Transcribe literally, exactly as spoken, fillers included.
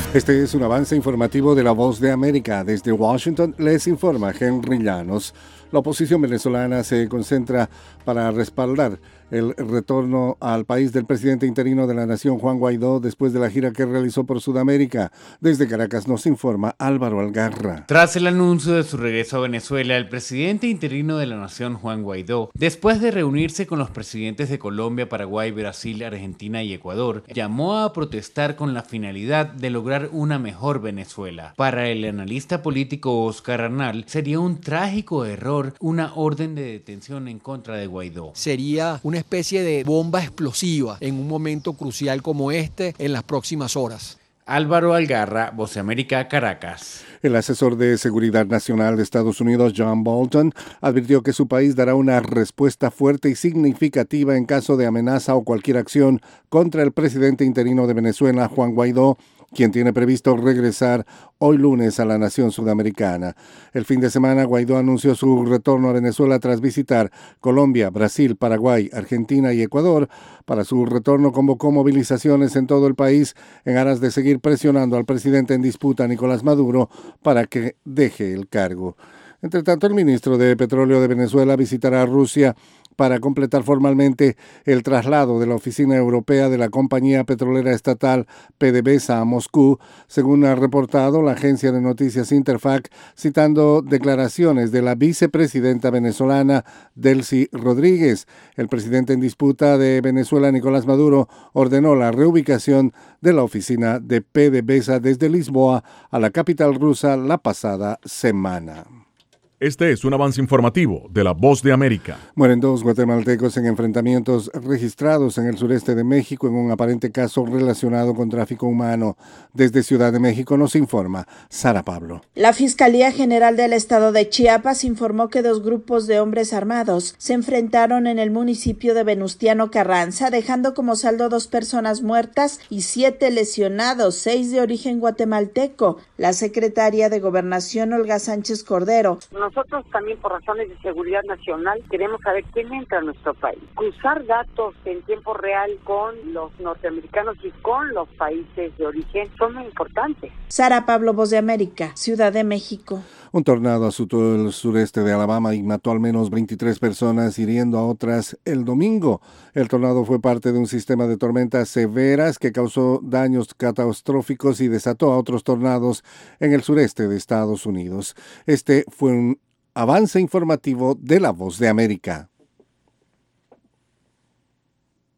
Este es un avance informativo de La Voz de América. Desde Washington les informa Henry Llanos. La oposición venezolana se concentra para respaldar el retorno al país del presidente interino de la nación, Juan Guaidó, después de la gira que realizó por Sudamérica. Desde Caracas nos informa Álvaro Algarra. Tras el anuncio de su regreso a Venezuela, el presidente interino de la nación, Juan Guaidó, después de reunirse con los presidentes de Colombia, Paraguay, Brasil, Argentina y Ecuador, llamó a protestar con la finalidad de lograr una mejor Venezuela. Para el analista político Oscar Arnal, sería un trágico error una orden de detención en contra de Guaidó. Sería una especie de bomba explosiva en un momento crucial como este en las próximas horas. Álvaro Algarra, Voz de América, Caracas. El asesor de Seguridad Nacional de Estados Unidos, John Bolton, advirtió que su país dará una respuesta fuerte y significativa en caso de amenaza o cualquier acción contra el presidente interino de Venezuela, Juan Guaidó, quien tiene previsto regresar hoy lunes a la nación sudamericana. El fin de semana, Guaidó anunció su retorno a Venezuela tras visitar Colombia, Brasil, Paraguay, Argentina y Ecuador. Para su retorno convocó movilizaciones en todo el país en aras de seguir presionando al presidente en disputa, Nicolás Maduro, para que deje el cargo. Entre tanto, el ministro de Petróleo de Venezuela visitará Rusia para completar formalmente el traslado de la oficina europea de la compañía petrolera estatal PDVSA a Moscú, según ha reportado la agencia de noticias Interfax, citando declaraciones de la vicepresidenta venezolana Delcy Rodríguez. El presidente en disputa de Venezuela, Nicolás Maduro, ordenó la reubicación de la oficina de PDVSA desde Lisboa a la capital rusa la pasada semana. Este es un avance informativo de La Voz de América. Mueren dos guatemaltecos en enfrentamientos registrados en el sureste de México en un aparente caso relacionado con tráfico humano. Desde Ciudad de México nos informa Sara Pablo. La Fiscalía General del Estado de Chiapas informó que dos grupos de hombres armados se enfrentaron en el municipio de Venustiano Carranza, dejando como saldo dos personas muertas y siete lesionados, seis de origen guatemalteco. La secretaria de Gobernación, Olga Sánchez Cordero, nosotros también por razones de seguridad nacional queremos saber quién entra a nuestro país. Cruzar datos en tiempo real con los norteamericanos y con los países de origen son muy importantes. Sara Pablo, Voz de América, Ciudad de México. Un tornado azotó el sureste de Alabama y mató al menos veintitrés personas, hiriendo a otras el domingo. El tornado fue parte de un sistema de tormentas severas que causó daños catastróficos y desató a otros tornados en el sureste de Estados Unidos. Este fue un avance informativo de La Voz de América.